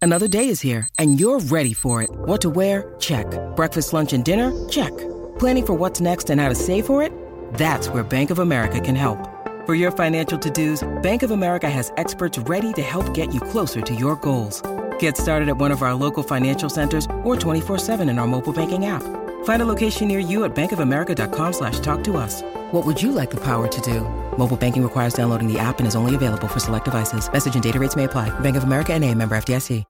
Another day is here, and you're ready for it. What to wear? Check. Breakfast, lunch, and dinner? Check. Planning for what's next and how to save for it? That's where Bank of America can help. For your financial to-dos, Bank of America has experts ready to help get you closer to your goals. Get started at one of our local financial centers or 24/7 in our mobile banking app. Find a location near you at bankofamerica.com/talktous. What would you like the power to do? Mobile banking requires downloading the app and is only available for select devices. Message and data rates may apply. Bank of America N.A., member FDIC.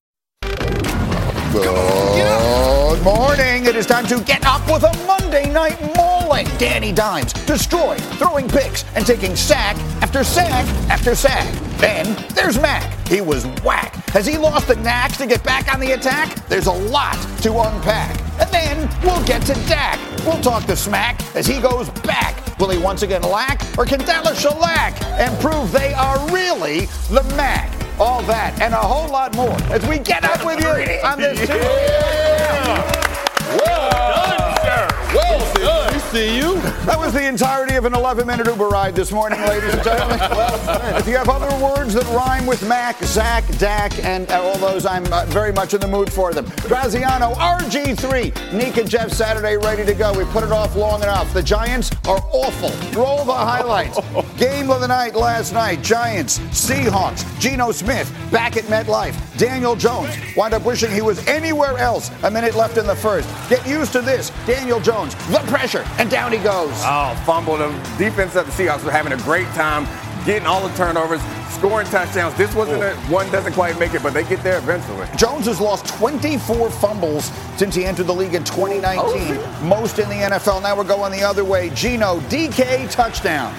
Good morning. It is time to get up with a Monday night mauling. Danny Dimes destroying, throwing picks, and taking sack after sack after sack. Then there's Mac. He was whack. Has he lost the knack to get back on the attack? There's a lot to unpack. And then we'll get to Dak. We'll talk to Smack as he goes back. Will he once again lack, or can Dallas shellac and prove they are really the Mac? All that and a whole lot more as we get up with you on this Tuesday. Well done, sir. Well done. We see you. That was the entirety of an 11-minute Uber ride this morning, ladies and gentlemen. If you have other words that rhyme with Mac, Zach, Dak, and all those, I'm very much in the mood for them. Graziano, RG3, Nick and Jeff Saturday ready to go. We put it off long enough. The Giants are awful. Roll the highlights. Game of the night last night. Giants, Seahawks, Geno Smith back at MetLife. Daniel Jones wound up wishing he was anywhere else. A minute left in the first. Get used to this. Daniel Jones, the pressure, and down he goes. Oh, fumble. The defense of the Seahawks were having a great time getting all the turnovers, scoring touchdowns. This wasn't one doesn't quite make it, but they get there eventually. Jones has lost 24 fumbles since he entered the league in 2019, most in the NFL. Now we're going the other way. Geno, DK touchdown.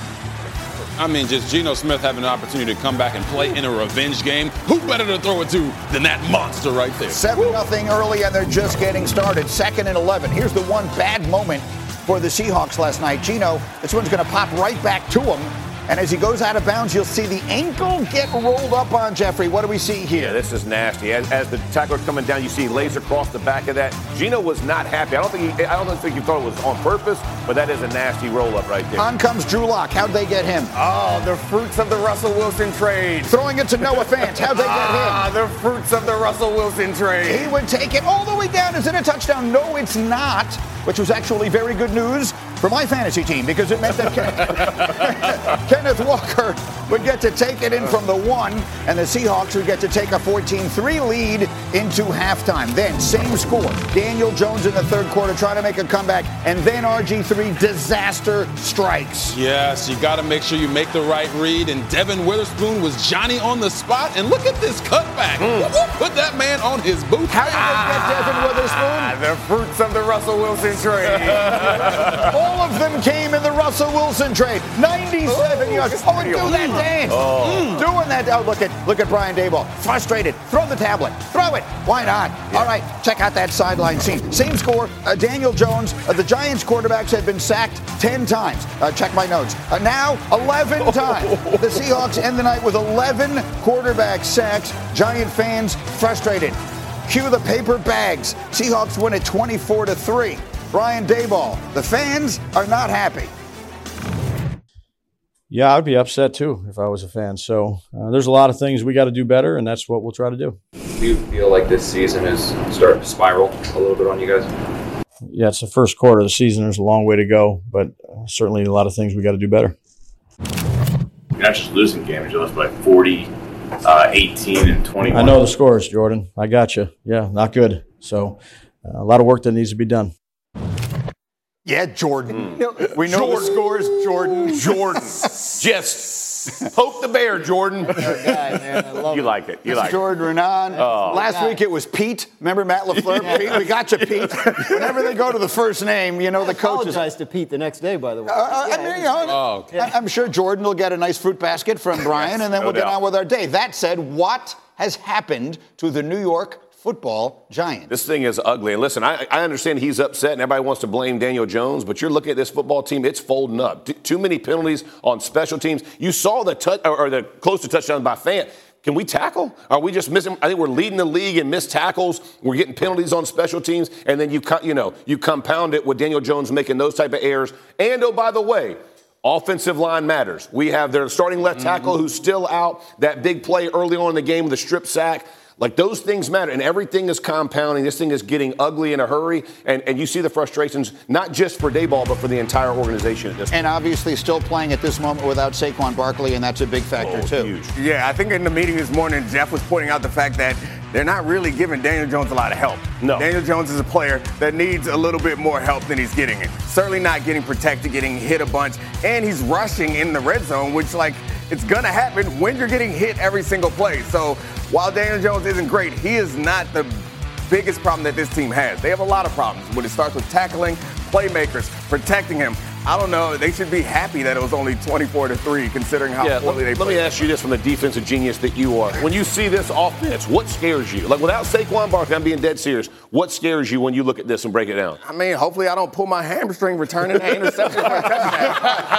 I mean, just Geno Smith having an opportunity to come back and play in a revenge game. Who better to throw it to than that monster right there? 7-0 early, and they're just getting started. 2nd and 11. Here's the one bad moment for the Seahawks last night. Geno, this one's going to pop right back to him. And as he goes out of bounds, you'll see the ankle get rolled up on Jeffrey. What do we see here? Yeah, this is nasty. As the tackler's coming down, you see he lays across the back of that. Geno was not happy. I don't think he thought it was on purpose, but that is a nasty roll-up right there. On comes Drew Lock. How'd they get him? Oh, the fruits of the Russell Wilson trade. Throwing it to Noah Fant. How'd they get him? The fruits of the Russell Wilson trade. He would take it all the way down. Is it a touchdown? No, it's not, which was actually very good news for my fantasy team because it meant that Kenneth Walker would get to take it in from the 1, and the Seahawks would get to take a 14-3 lead into halftime. Then, same score. Daniel Jones in the third quarter trying to make a comeback, and then RG3 disaster strikes. Yes, you got to make sure you make the right read, and Devin Witherspoon was Johnny on the spot, and look at this cutback. Put that man on his boots. How did they get Devin Witherspoon? The fruits of the Russell Wilson trade. All of them came in the Russell Wilson trade. 97 yards. Oh, and do that dance. Doing that. Oh, look at Brian Daboll. Frustrated. Throw the tablet. Throw it. Why not? Yeah. All right. Check out that sideline scene. Same score. Daniel Jones. The Giants quarterbacks had been sacked 10 times. Check my notes. Now 11 times. The Seahawks end the night with 11 quarterback sacks. Giant fans frustrated. Cue the paper bags. Seahawks win it 24-3. Brian Daboll. The fans are not happy. Yeah, I'd be upset too if I was a fan. So there's a lot of things we got to do better, and that's what we'll try to do. Do you feel like this season is starting to spiral a little bit on you guys? Yeah, it's the first quarter of the season. There's a long way to go, but certainly a lot of things we got to do better. You're not just losing games, you lost by 40, 18, and 21. I know the scores, Jordan. I got you. Yeah, not good. So a lot of work that needs to be done. Yeah, Jordan. We know the scores, Jordan. Just poke the bear, Jordan. Guy, man. I love you like it. You This like Jordan Renan. Last week it was Pete. Remember Matt LaFleur? Yeah. Pete, we got you, Pete. Whenever they go to the first name, you know the coaches. Apologized to Pete the next day, by the way. I'm sure Jordan will get a nice fruit basket from Brian, and then we'll get on with our day. That said, what has happened to the New York Football Giants? This thing is ugly. And listen, I understand he's upset and everybody wants to blame Daniel Jones, but you're looking at this football team, it's folding up. Too many penalties on special teams. You saw the close to touchdown by Fant. Can we tackle? Are we just missing? I think we're leading the league in missed tackles. We're getting penalties on special teams, and then you compound it with Daniel Jones making those type of errors. And oh, by the way, offensive line matters. We have their starting left tackle who's still out. That big play early on in the game with a strip sack. Like, those things matter, and everything is compounding. This thing is getting ugly in a hurry, and you see the frustrations, not just for Daboll, but for the entire organization at this point. And obviously still playing at this moment without Saquon Barkley, and that's a big factor, too. Huge. Yeah, I think in the meeting this morning, Jeff was pointing out the fact that they're not really giving Daniel Jones a lot of help. No. Daniel Jones is a player that needs a little bit more help than he's getting it. Certainly not getting protected, getting hit a bunch, and he's rushing in the red zone, which, like, it's going to happen when you're getting hit every single play. So while Daniel Jones isn't great, he is not the biggest problem that this team has. They have a lot of problems when it starts with tackling, playmakers, protecting him. I don't know. They should be happy that it was only 24-3, considering how poorly they played. Let me ask you this from the defensive genius that you are. When you see this offense, what scares you? Like, without Saquon Barkley, I'm being dead serious. What scares you when you look at this and break it down? I mean, hopefully I don't pull my hamstring returning an interception for a touchdown.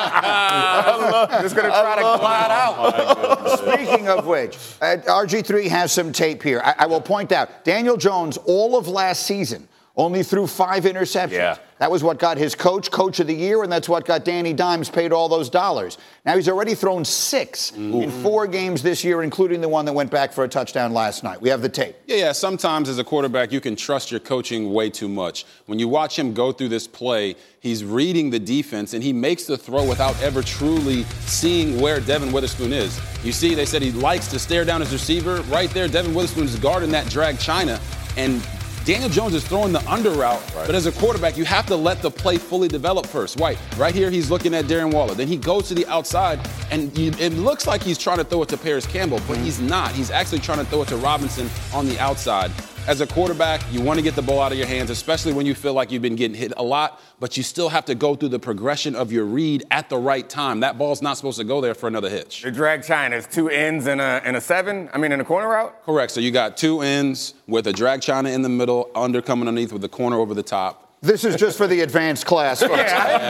I'm just going to try to glide out. Speaking of which, RG3 has some tape here. I will point out, Daniel Jones, all of last season, only threw 5 interceptions. Yeah. That was what got his coach of the year, and that's what got Danny Dimes paid all those dollars. Now he's already thrown 6 in 4 games this year, including the one that went back for a touchdown last night. We have the tape. Yeah, sometimes as a quarterback, you can trust your coaching way too much. When you watch him go through this play, he's reading the defense, and he makes the throw without ever truly seeing where Devin Witherspoon is. You see, they said he likes to stare down his receiver. Right there, Devin Witherspoon is guarding that drag China, and Daniel Jones is throwing the under route, but as a quarterback, you have to let the play fully develop first. Right here, he's looking at Darren Waller. Then he goes to the outside, and it looks like he's trying to throw it to Paris Campbell, but he's not. He's actually trying to throw it to Robinson on the outside. As a quarterback, you want to get the ball out of your hands, especially when you feel like you've been getting hit a lot, but you still have to go through the progression of your read at the right time. That ball's not supposed to go there for another hitch. The drag China is 2 ends and a 7? I mean, in a corner route? Correct. So you got 2 ends with a drag China in the middle, under coming underneath with the corner over the top. This is just for the advanced class, folks.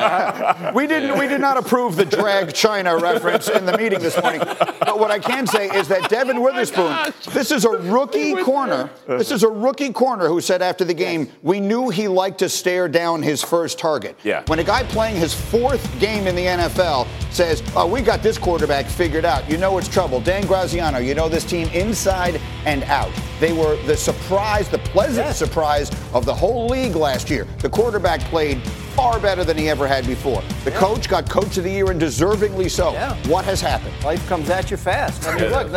We did not approve the drag China reference in the meeting this morning. But what I can say is that Devin Witherspoon, this is a rookie corner. This is a rookie corner who said after the game, we knew he liked to stare down his first target. Yeah. When a guy playing his 4th game in the NFL says, oh, we got this quarterback figured out, you know it's trouble. Dan Graziano, you know this team inside and out. They were the surprise, the pleasant surprise of the whole league last year. The quarterback played far better than he ever had before. The coach got coach of the year, and deservingly so. Yeah. What has happened? Life comes at you fast. I mean, look,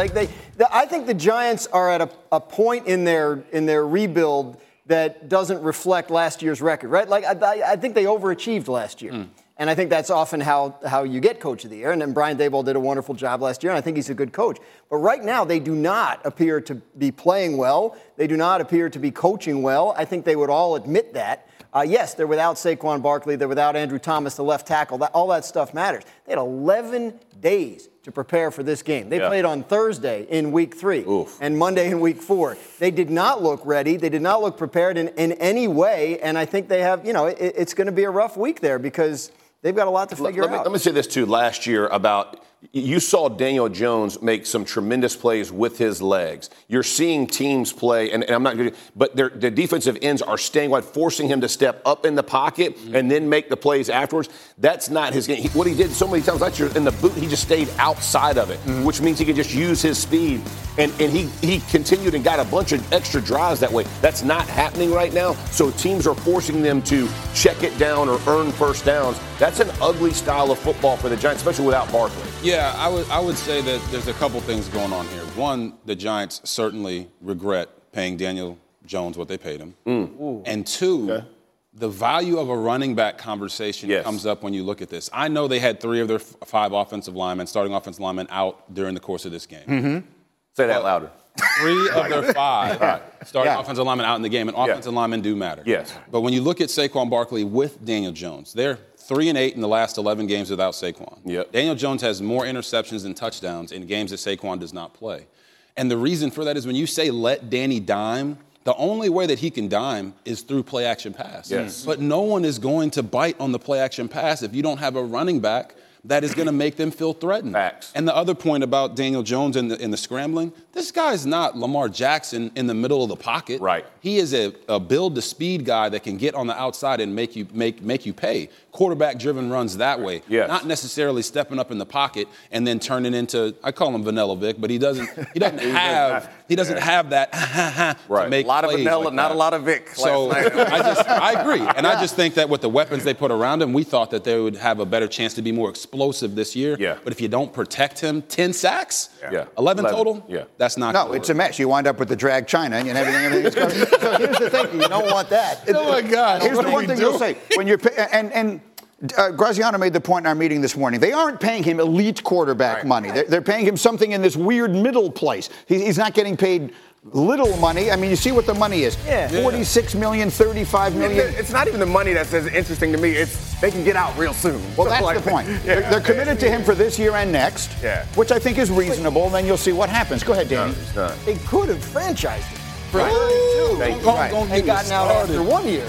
I think the Giants are at a point in their rebuild that doesn't reflect last year's record, right? Like I think they overachieved last year. And I think that's often how you get coach of the year. And then Brian Daboll did a wonderful job last year, and I think he's a good coach. But right now, they do not appear to be playing well. They do not appear to be coaching well. I think they would all admit that. Yes, they're without Saquon Barkley. They're without Andrew Thomas, the left tackle. All that stuff matters. They had 11 days to prepare for this game. They played on Thursday in week 3 and Monday in week 4. They did not look ready. They did not look prepared in any way. And I think they have, it's going to be a rough week there because they've got a lot to figure out. Let me say this, too. Last year about you saw Daniel Jones make some tremendous plays with his legs. You're seeing teams play, and I'm not going to, but the defensive ends are staying wide, forcing him to step up in the pocket and then make the plays afterwards. That's not his game. What he did so many times last year in the boot, he just stayed outside of it, which means he could just use his speed. And he continued and got a bunch of extra drives that way. That's not happening right now. So teams are forcing them to check it down or earn first downs. That's an ugly style of football for the Giants, especially without Barkley. Yeah, I would say that there's a couple things going on here. One, the Giants certainly regret paying Daniel Jones what they paid him. And 2, the value of a running back conversation comes up when you look at this. I know they had 3 of their 5 offensive linemen, starting offensive linemen, out during the course of this game. Say that louder. 3 of their 5 starting offensive linemen out in the game, and offensive linemen do matter. Yes. But when you look at Saquon Barkley with Daniel Jones, they're 3-8 in the last 11 games without Saquon. Daniel Jones has more interceptions than touchdowns in games that Saquon does not play. And the reason for that is when you say let Danny dime, the only way that he can dime is through play-action pass. Yes. But no one is going to bite on the play-action pass if you don't have a running back that is going to make them feel threatened. Facts. And the other point about Daniel Jones in the scrambling, this guy's not Lamar Jackson in the middle of the pocket. Right. He is a build-to-speed guy that can get on the outside and make you pay. Quarterback-driven runs that way. Yes. Not necessarily stepping up in the pocket and then turning into, I call him Vanilla Vic, but he doesn't have that right. to make a lot of plays vanilla, like not that. a lot of Vic. So I agree. And I just think that with the weapons they put around him, we thought that they would have a better chance to be more explosive this year. Yeah. But if you don't protect him, 10 sacks, Yeah. 11 total, Yeah. that's not No, gonna it's work. a mess. You wind up with the drag China and everything's going. So here's the thing: you don't want that. Oh my God! Here's the one thing you'll say when you're Graziano made the point in our meeting this morning. They aren't paying him elite quarterback money. They're paying him something in this weird middle place. He's not getting paid little money. I mean, you see what the money is. Yeah. 46 million, 35 million. It's not even the money that's as interesting to me. It's they can get out real soon. Well, that's the point. They're committed to him for this year and next, which I think is reasonable. And then you'll see what happens. Go ahead, Danny. They could have franchised him. Right. And gotten out after 1 year.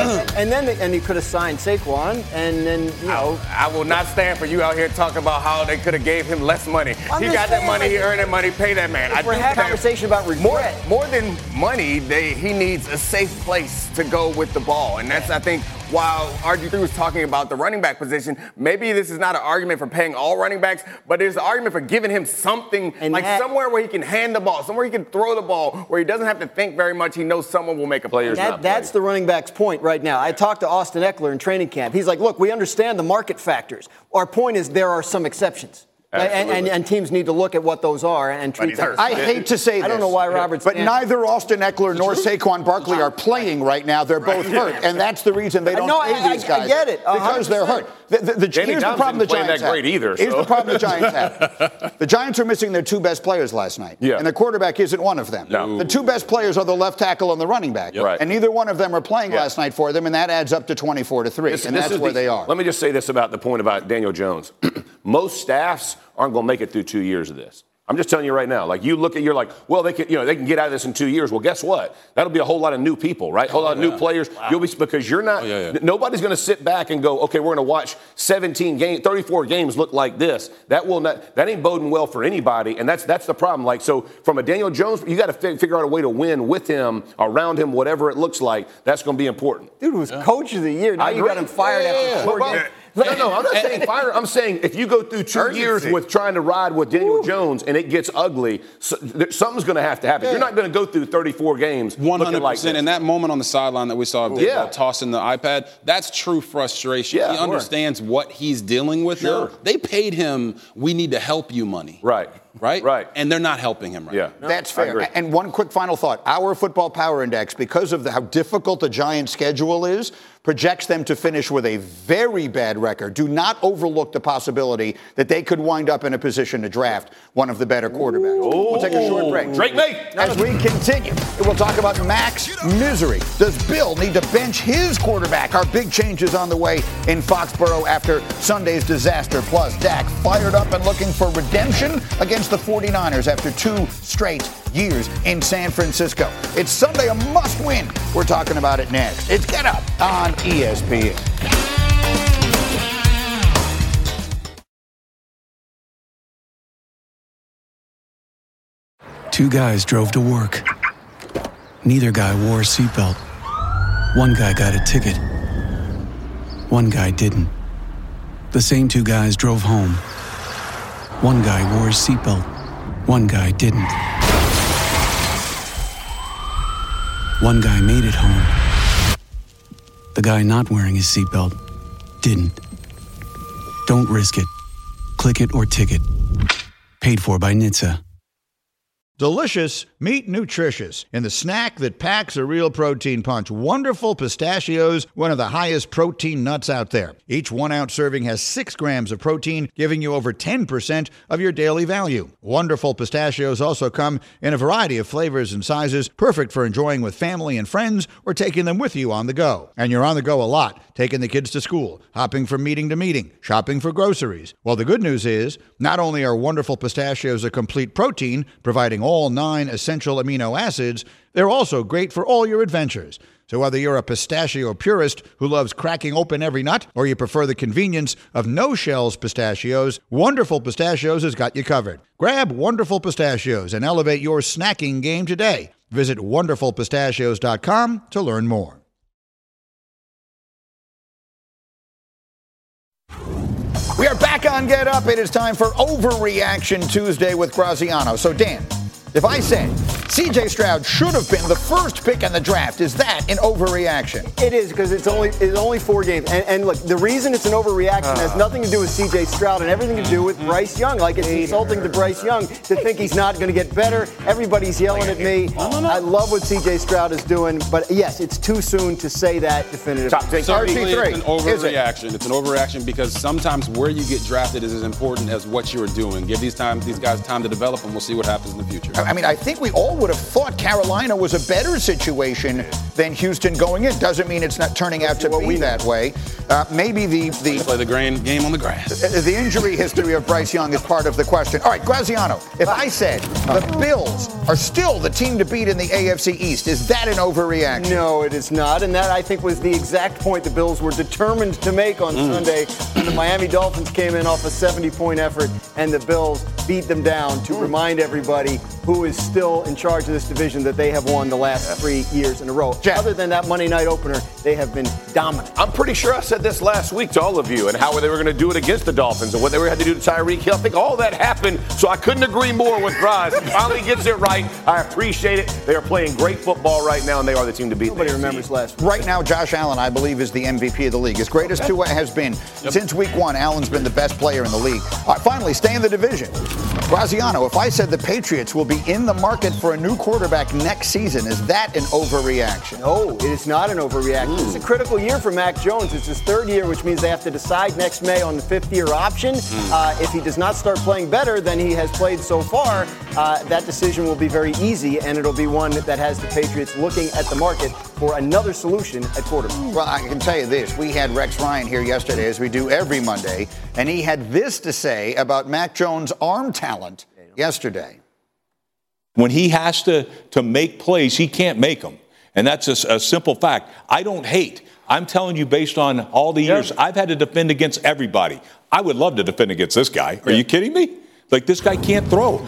and he could have signed Saquon, and then, I will not stand for you out here talking about how they could have gave him less money. I'm He just got that saying, money, he like, earned that money, pay that man. we're having a conversation about regret. More than money, he needs a safe place to go with the ball. And that's, I think, while RG3 was talking about the running back position, maybe this is not an argument for paying all running backs, but there's an argument for giving him something, somewhere where he can hand the ball, somewhere he can throw the ball, where he doesn't have to think very much. He knows someone will make a play. That's the running back's point right now. I talked to Austin Eckler in training camp. He's like, look, we understand the market factors. Our point is there are some exceptions. And teams need to look at what those are and treat them. I hate to say this. I don't know why Robert's. But neither Austin Eckler nor Saquon Barkley are playing right now. They're both hurt, and that's the reason they don't pay these guys. I get it. Because they're hurt. Here's the problem the Giants have. Here's the problem the Giants have. The Giants are missing their two best players last night, and the quarterback isn't one of them. No. The two best players are the left tackle and the running back, and neither one of them are playing last night for them, and that adds up to 24-3, and that's where they are. Let me just say this about the point about Daniel Jones. Most staffs aren't going to make it through 2 years of this. I'm just telling you right now. Like, you look at, you're like, well, they can get out of this in 2 years. Well, guess what? That'll be a whole lot of new people, right? A whole lot of new players. Wow. You'll be, because you're not. Nobody's going to sit back and go, okay, we're going to watch 34 games look like this. That ain't boding well for anybody, and that's the problem. Like, so from a Daniel Jones, you got to figure out a way to win with him, around him, whatever it looks like. That's going to be important. Dude was coach of the year. Now you got him fired after 4 games. No, I'm not saying fire. I'm saying if you go through 2 years with trying to ride with Daniel Jones and it gets ugly, something's going to have to happen. You're not going to go through 34 games 100%. Like and that moment on the sideline that we saw tossing the iPad, that's true frustration. He understands what he's dealing with now. They paid him, we need to help you money. Right. And they're not helping him right now. That's fair. And one quick final thought. Our Football Power Index, because of how difficult the Giants' schedule is, projects them to finish with a very bad record. Do not overlook the possibility that they could wind up in a position to draft one of the better quarterbacks. We'll take a short break. Drake May. As we continue, we'll talk about Max Misery. Does Bill need to bench his quarterback? Our big changes on the way in Foxborough after Sunday's disaster. Plus, Dak fired up and looking for redemption against the 49ers after 2 straight years in San Francisco. It's Sunday, a must-win. We're talking about it next. It's Get Up on ESPN. Two guys drove to work. Neither guy wore a seatbelt. One guy got a ticket. One guy didn't. The same 2 guys drove home. One guy wore his seatbelt. One guy didn't. One guy made it home. The guy not wearing his seatbelt didn't. Don't risk it. Click it or ticket. Paid for by NHTSA. Delicious, meet nutritious. In the snack that packs a real protein punch, Wonderful Pistachios, one of the highest protein nuts out there. Each 1-ounce serving has 6 grams of protein, giving you over 10% of your daily value. Wonderful Pistachios also come in a variety of flavors and sizes, perfect for enjoying with family and friends or taking them with you on the go. And you're on the go a lot, taking the kids to school, hopping from meeting to meeting, shopping for groceries. Well, the good news is, not only are Wonderful Pistachios a complete protein, providing all 9 essential amino acids, they're also great for all your adventures. So whether you're a pistachio purist who loves cracking open every nut, or you prefer the convenience of no-shells pistachios, Wonderful Pistachios has got you covered. Grab Wonderful Pistachios and elevate your snacking game today. Visit wonderfulpistachios.com to learn more. We are back on Get Up. It is time for Overreaction Tuesday with Graziano. So, Dan, if I say C.J. Stroud should have been the first pick in the draft, is that an overreaction? It is, because it's only 4 games. And look, the reason it's an overreaction has nothing to do with C.J. Stroud and everything to do with Bryce Young. Like, it's insulting to Bryce Young to think he's not going to get better. Everybody's yelling at me. I love what C.J. Stroud is doing, but yes, it's too soon to say that definitively. Certainly it's an overreaction. It's an overreaction because sometimes where you get drafted is as important as what you're doing. Give these guys time to develop, and we'll see what happens in the future. I mean, I think we all would have thought Carolina was a better situation than Houston going in. Doesn't mean it's not turning out to be that way. Maybe the play the game on the grass. The injury history of Bryce Young is part of the question. All right, Graziano, if I said the Bills are still the team to beat in the AFC East, is that an overreaction? No, it is not. And that, I think, was the exact point the Bills were determined to make on Sunday when the Miami Dolphins came in off a 70-point effort and the Bills beat them down to remind everybody who is still in charge of this division that they have won the last 3 years in a row. Other than that Monday night opener, they have been dominant. I'm pretty sure I said this last week to all of you and how they were going to do it against the Dolphins and what they were had to do to Tyreek Hill. I think all that happened, so I couldn't agree more with Graz. He finally gets it right. I appreciate it. They are playing great football right now, and they are the team to beat. Nobody remembers last week. Right now, Josh Allen, I believe, is the MVP of the league. As great as Tua has been, since week 1, Allen's been the best player in the league. All right, finally, stay in the division. Graziano, if I said the Patriots will be in the market for a new quarterback next season, is that an overreaction? No, it is not an overreaction. It's a critical year for Mac Jones. It's his 3rd year, which means they have to decide next May on the 5th-year option. If he does not start playing better than he has played so far, that decision will be very easy, and it'll be one that has the Patriots looking at the market for another solution at quarterback. Well, I can tell you this. We had Rex Ryan here yesterday, as we do every Monday, and he had this to say about Mac Jones' arm talent yesterday. When he has to make plays, he can't make them. And that's a simple fact. I don't hate. I'm telling you, based on all the years, I've had to defend against everybody. I would love to defend against this guy. Are you kidding me? Like, this guy can't throw.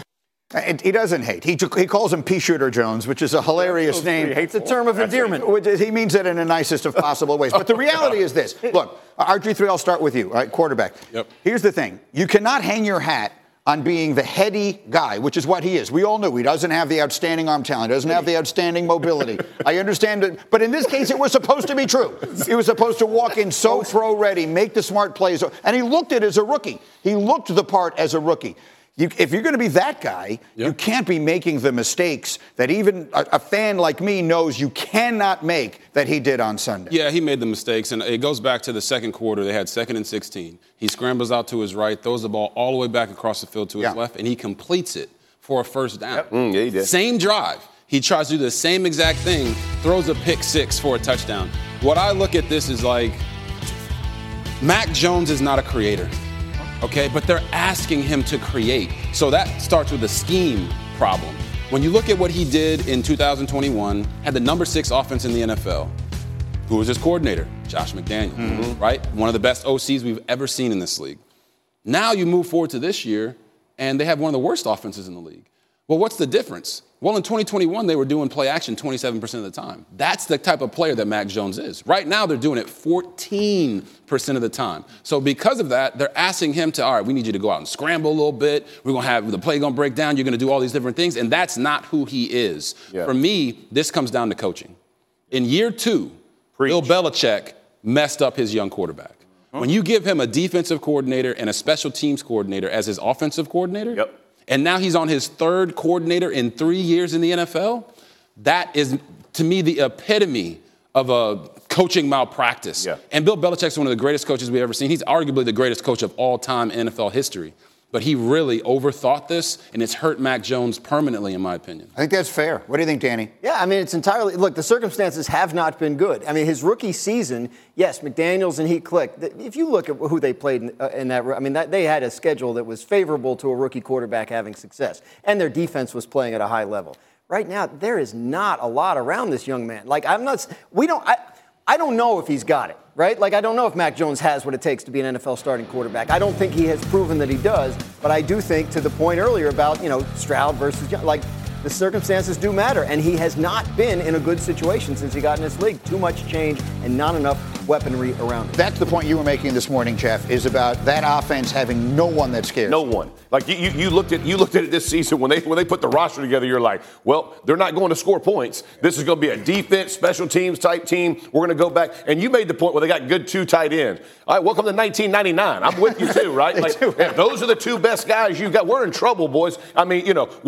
He doesn't hate. He calls him Pea Shooter Jones, which is a hilarious name. It's a term of endearment. He means it in the nicest of possible ways. But the reality is this. Look, RG3, I'll start with you, all right, quarterback. Yep. Here's the thing. You cannot hang your hat on being the heady guy, which is what he is. We all knew he doesn't have the outstanding arm talent, doesn't have the outstanding mobility. I understand it, but in this case, it was supposed to be true. He was supposed to walk in so pro-ready, make the smart plays, and he looked it as a rookie. He looked the part as a rookie. If you're going to be that guy, you can't be making the mistakes that even a fan like me knows you cannot make that he did on Sunday. Yeah, he made the mistakes, and it goes back to the second quarter. They had 2nd and 16. He scrambles out to his right, throws the ball all the way back across the field to his left, and he completes it for a first down. Yeah, he did. Same drive. He tries to do the same exact thing, throws a pick 6 for a touchdown. What I look at this is like, Mac Jones is not a creator. Okay, but they're asking him to create. So that starts with a scheme problem. When you look at what he did in 2021, had the number 6 offense in the NFL. Who was his coordinator? Josh McDaniels, right? One of the best OCs we've ever seen in this league. Now you move forward to this year, and they have one of the worst offenses in the league. Well, what's the difference? Well, in 2021, they were doing play action 27% of the time. That's the type of player that Mac Jones is. Right now, they're doing it 14% of the time. So because of that, they're asking him to, all right, we need you to go out and scramble a little bit. We're going to have the play going to break down. You're going to do all these different things. And that's not who he is. Yeah. For me, this comes down to coaching. In year 2, Bill Belichick messed up his young quarterback. When you give him a defensive coordinator and a special teams coordinator as his offensive coordinator, and now he's on his 3rd coordinator in 3 years in the NFL, that is, to me, the epitome of a coaching malpractice. And Bill Belichick's one of the greatest coaches we've ever seen. He's arguably the greatest coach of all time in NFL history. But he really overthought this, and it's hurt Mac Jones permanently, in my opinion. I think that's fair. What do you think, Danny? Yeah, I mean, it's entirely – look, the circumstances have not been good. I mean, his rookie season, yes, McDaniels and he clicked. If you look at who they played in that – I mean, they had a schedule that was favorable to a rookie quarterback having success, and their defense was playing at a high level. Right now, there is not a lot around this young man. Like, I don't know if he's got it, right? Like, I don't know if Mac Jones has what it takes to be an NFL starting quarterback. I don't think he has proven that he does, but I do think, to the point earlier about, Stroud versus, the circumstances do matter, and he has not been in a good situation since he got in this league. Too much change and not enough weaponry around him. That's the point you were making this morning, Jeff, is about that offense having no one that scares. No one. Like you looked at it this season when they put the roster together. You're like, well, they're not going to score points. This is going to be a defense, special teams type team. We're going to go back, and you made the point where they got good 2 tight ends. All right, welcome to 1999. I'm with you too, right? Like, if those are the 2 best guys you got, we're in trouble, boys. I mean,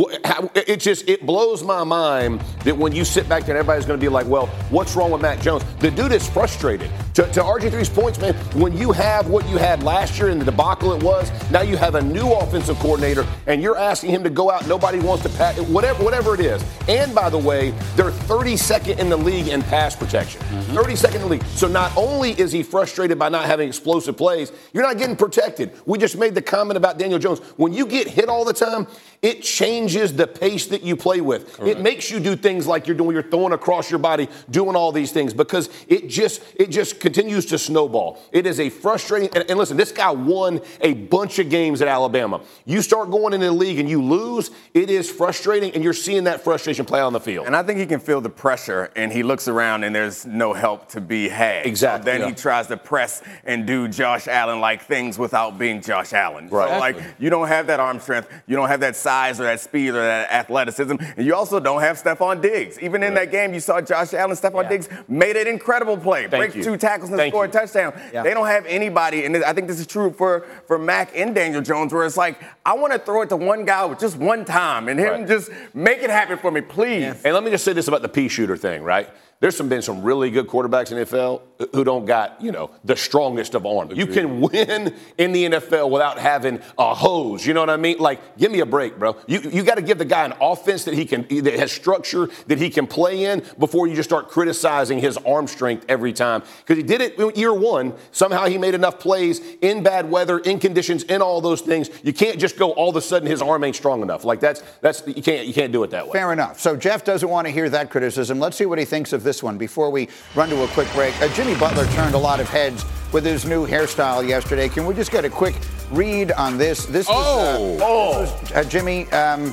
it blows my mind that when you sit back there, and everybody's going to be like, well, what's wrong with Mac Jones? The dude is frustrated. To RG3's points, man, when you have what you had last year in the debacle it was, now you have a new offensive coordinator, and you're asking him to go out, nobody wants to pass, whatever it is. And by the way, they're 32nd in the league in pass protection. 32nd in the league. So not only is he frustrated by not having explosive plays, you're not getting protected. We just made the comment about Daniel Jones. When you get hit all the time, it changes the pace that you play with. Correct. It makes you do things like you're doing, you're throwing across your body, doing all these things, because it just continues to snowball. It is a frustrating, and listen, this guy won a bunch of games at Alabama. You start going into the league and you lose, it is frustrating, and you're seeing that frustration play out on the field. And I think he can feel the pressure, and he looks around and there's no help to be had. Exactly. So then he tries to press and do Josh Allen-like things without being Josh Allen. Right. So, like, you don't have that arm strength, you don't have that size or that speed or that athleticism, and you also don't have Stephon Diggs. Even in that game, you saw Josh Allen, Stephon Diggs made an incredible play. Break 2 tackles and score a touchdown. Yeah. They don't have anybody, and I think this is true for Mac and Daniel Jones, where it's like, I want to throw it to one guy with just one time, and him just make it happen for me, please. Yeah. And let me just say this about the pea shooter thing, right? There's been some really good quarterbacks in the NFL who don't got, the strongest of arms. You can win in the NFL without having a hose. You know what I mean? Like, give me a break, bro. You got to give the guy an offense that has structure that he can play in before you just start criticizing his arm strength every time. Because he did it in year 1. Somehow he made enough plays in bad weather, in conditions, in all those things. You can't just go all of a sudden his arm ain't strong enough. Like that's you can't do it that way. Fair enough. So Jeff doesn't want to hear that criticism. Let's see what he thinks of this one before we run to a quick break. Jimmy Butler turned a lot of heads with his new hairstyle yesterday. Can we just get a quick read on this? This was Jimmy.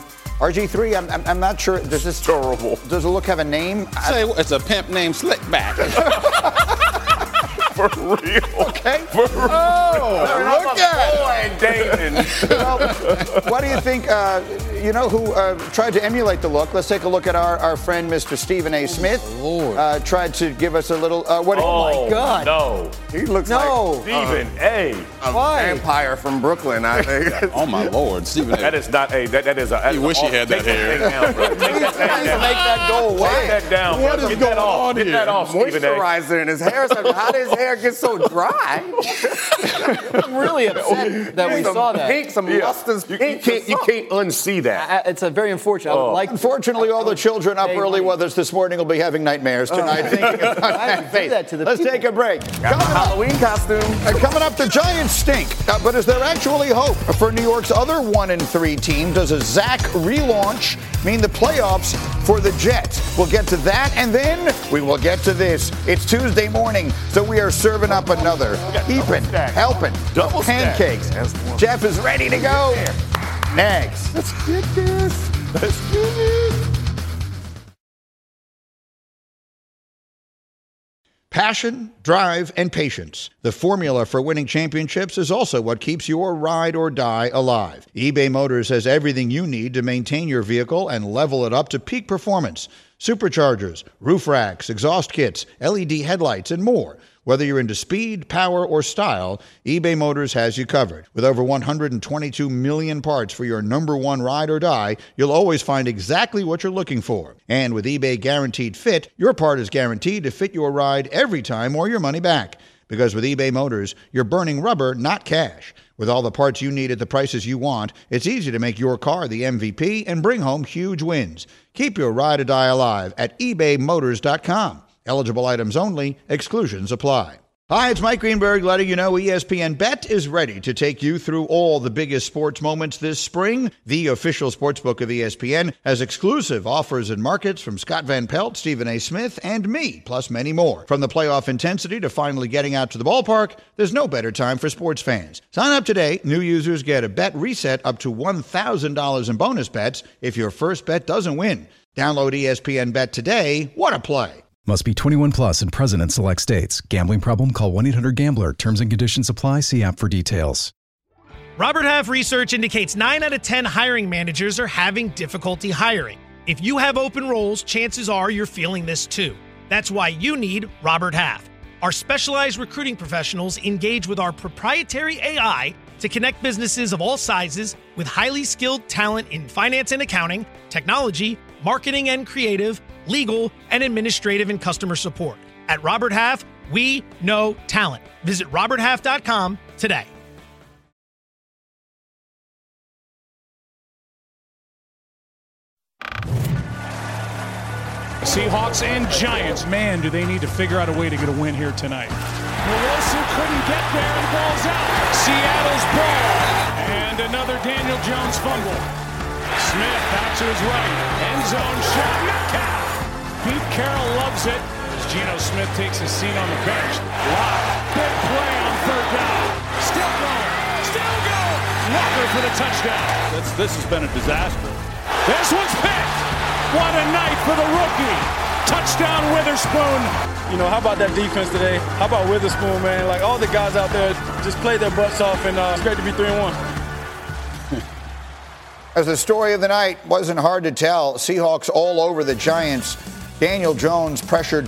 RG3, I'm not sure. Does this terrible? Does the look have a name? Say it's a pimp named Slickback. For real. Okay. For real. Oh, look at Damon. Well, what do you think? You know who tried to emulate the look? Let's take a look at our friend, Mr. Stephen A. Smith. Tried to give us a little. Oh my God! No, he looks like Stephen A. A vampire from Brooklyn. I think. Oh my Lord, Stephen A. That is not a. That is a. You wish he had that hair. Make that go away. Take that down. What is going on here? Get that off, Stephen A. Moisturizer in his hair. How did his hair get so dry? I'm really upset that we saw that. Pink, some lustrous pink. You can't unsee that. It's a very unfortunate. Unfortunately, all the children up early with us this morning will be having nightmares tonight thinking about that face. Let's take a break. Halloween costume. Coming up, the Giants stink. But is there actually hope for New York's other 1-3 team? Does a Zach relaunch mean the playoffs for the Jets? We'll get to that, and then we will get to this. It's Tuesday morning, so we are serving up another heaping, helping, double pancakes. Jeff is ready to go. Next. Let's get this. Let's do this. Passion, drive, and patience. The formula for winning championships is also what keeps your ride or die alive. eBay Motors has everything you need to maintain your vehicle and level it up to peak performance. Superchargers, roof racks, exhaust kits, LED headlights, and more. Whether you're into speed, power, or style, eBay Motors has you covered. With over 122 million parts for your number one ride or die, you'll always find exactly what you're looking for. And with eBay Guaranteed Fit, your part is guaranteed to fit your ride every time or your money back. Because with eBay Motors, you're burning rubber, not cash. With all the parts you need at the prices you want, it's easy to make your car the MVP and bring home huge wins. Keep your ride or die alive at ebaymotors.com. Eligible items only. Exclusions apply. Hi, it's Mike Greenberg letting you know ESPN Bet is ready to take you through all the biggest sports moments this spring. The official sportsbook of ESPN has exclusive offers and markets from Scott Van Pelt, Stephen A. Smith, and me, plus many more. From the playoff intensity to finally getting out to the ballpark, there's no better time for sports fans. Sign up today. New users get a bet reset up to $1,000 in bonus bets if your first bet doesn't win. Download ESPN Bet today. What a play. Must be 21 plus and present in select states. Gambling problem? Call 1-800-GAMBLER. Terms and conditions apply. See app for details. Robert Half research indicates 9 out of 10 hiring managers are having difficulty hiring. If you have open roles, chances are you're feeling this too. That's why you need Robert Half. Our specialized recruiting professionals engage with our proprietary AI to connect businesses of all sizes with highly skilled talent in finance and accounting, technology, marketing and creative, legal, and administrative and customer support. At Robert Half, we know talent. Visit roberthalf.com today. Seahawks and Giants, man, do they need to figure out a way to get a win here tonight. Wilson couldn't get there and ball's out. Seattle's ball. And another Daniel Jones fumble. Smith out to his right. End zone shot. Metcalf. Pete Carroll loves it as Geno Smith takes his seat on the bench. Wow. Big play on third down. Still going. Still going. Walker for the touchdown. This has been a disaster. This one's picked. What a night for the rookie. Touchdown Witherspoon. You know, how about that defense today? How about Witherspoon, man? Like, all the guys out there just played their butts off, and it's great to be 3-1. As the story of the night, wasn't hard to tell. Seahawks all over the Giants. Daniel Jones pressured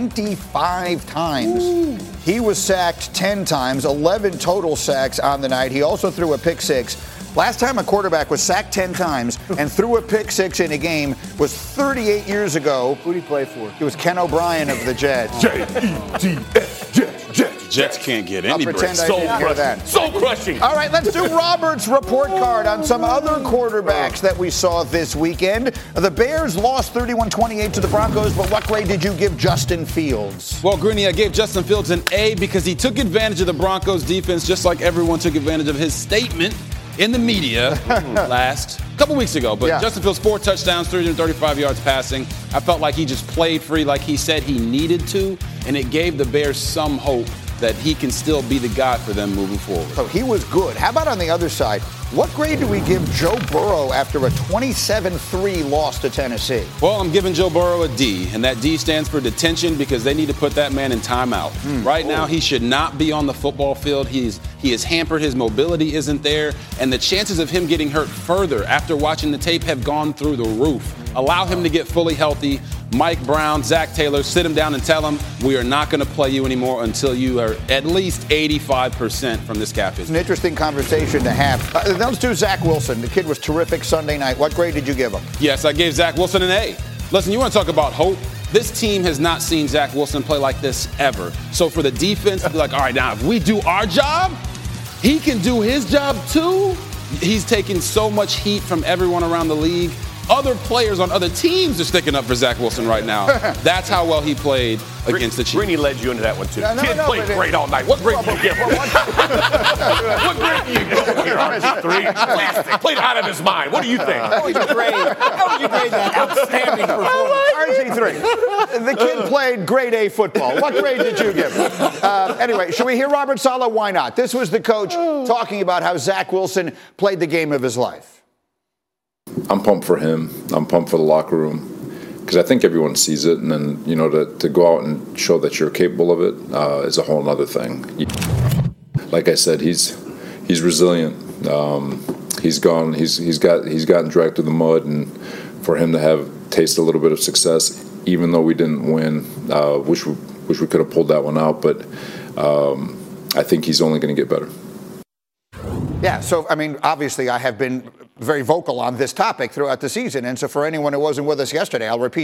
25 times. Ooh. He was sacked 10 times, 11 total sacks on the night. He also threw a pick six. Last time a quarterback was sacked 10 times and threw a pick six in a game was 38 years ago. Who did he play for? It was Ken O'Brien of the Jets. J-E-T-S, Jets. Jets can't get any breaks. Soul crushing. All right, let's do Robert's report card on some other quarterbacks that we saw this weekend. The Bears lost 31-28 to the Broncos, but what grade did you give Justin Fields? Well, Greeny, I gave Justin Fields an A because he took advantage of the Broncos defense just like everyone took advantage of his statement in the media last couple weeks ago. But yeah. Justin Fields, 4 touchdowns, 335 yards passing. I felt like he just played free like he said he needed to, and it gave the Bears some hope that he can still be the guy for them moving forward. So he was good. How about on the other side? What grade do we give Joe Burrow after a 27-3 loss to Tennessee? Well, I'm giving Joe Burrow a D, and that D stands for detention because they need to put that man in timeout. Right now, he should not be on the football field. He is hampered. His mobility isn't there, and the chances of him getting hurt further after watching the tape have gone through the roof. Allow him to get fully healthy. Mike Brown, Zach Taylor, sit him down and tell him we are not going to play you anymore until you are at least 85% from this calf injury. It's an interesting conversation to have. Let's do Zach Wilson. The kid was terrific Sunday night. What grade did you give him? Yes, I gave Zach Wilson an A. Listen, you want to talk about hope? This team has not seen Zach Wilson play like this ever. So for the defense to be like, all right, now if we do our job, he can do his job too. He's taking so much heat from everyone around the league. Other players on other teams are sticking up for Zach Wilson right now. That's how well he played against the Chiefs. Greeny led you into that one, too. Kid played great all night. What grade do you give him? What grade do you give him? 3. Plastic. Played out of his mind. What do you think? How would you grade that outstanding performance? RG3. The kid played grade A football. What grade did you give him? Anyway, should we hear Robert Saleh? Why not? This was the coach talking about how Zach Wilson played the game of his life. I'm pumped for him. I'm pumped for the locker room because I think everyone sees it. And then, you know, to go out and show that you're capable of it is a whole other thing. Like I said, he's resilient. He's gotten dragged through the mud, and for him to have tasted a little bit of success, even though we didn't win, wish we could have pulled that one out. But I think he's only going to get better. Yeah, so, I mean, obviously I have been very vocal on this topic throughout the season. And so for anyone who wasn't with us yesterday, I'll repeat